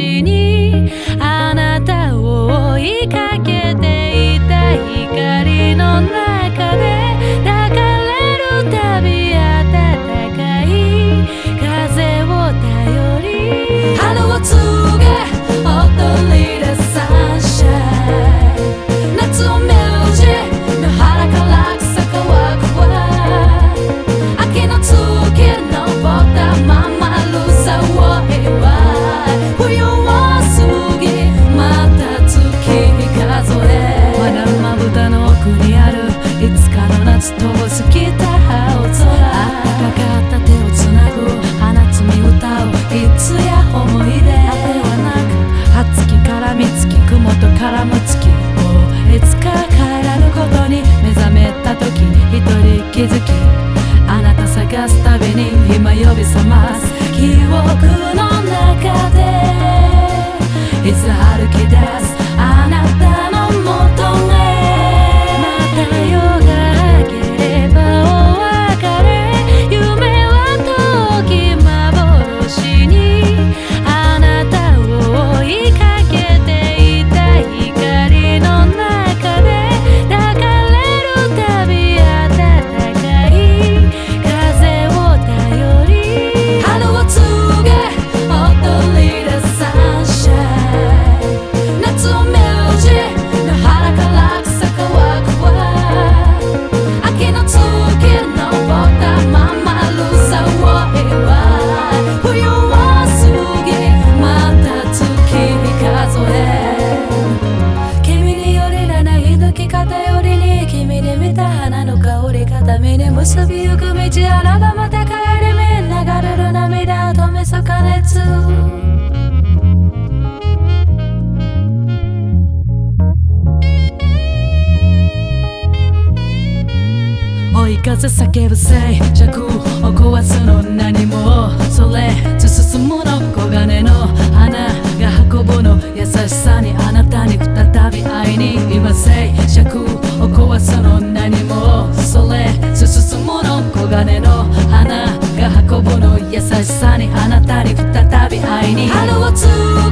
幻にあなたを追いかけていた光の中で抱かれるたび暖かい風を頼り春を告げ踊り出サンシャイン夏を目じ野原から草乾くわ秋の月登ったままるさを祝い冬を過ぎまた月日数えまだまぶたの奥にあるいつかの夏と過ぎた青空あったかかった手をつなぐ花摘み歌ういつや思い出ではなく初月から三月雲と絡む月いつか帰らぬことに目覚めた時一人気づきあなた探すたびに今呼び覚ます記憶の中でいつ歩き出すあなたの元へまた夜が明ければお別れ夢は遠き幻にあなたを追いかけていた光の中で抱かれるたび暖かい風を頼り春を告げ踊り出サンシャイン夏を目じ野原から草乾くわ秋の月登ったままるさを祝い冬を過ぎまた月日数え君によりらない抜き方よりに君で見た花の香り片目に結びゆく道あらばまた帰り目流れる涙止めそ加熱追い風叫ぶ静寂を壊すの何もそれ進むの黄金の花が運ぶの優しさにあなたに再び会いに今静寂を壊すの何もそれ進むの黄金の花が運ぶの優しさにあなたに再び会いに春を告げ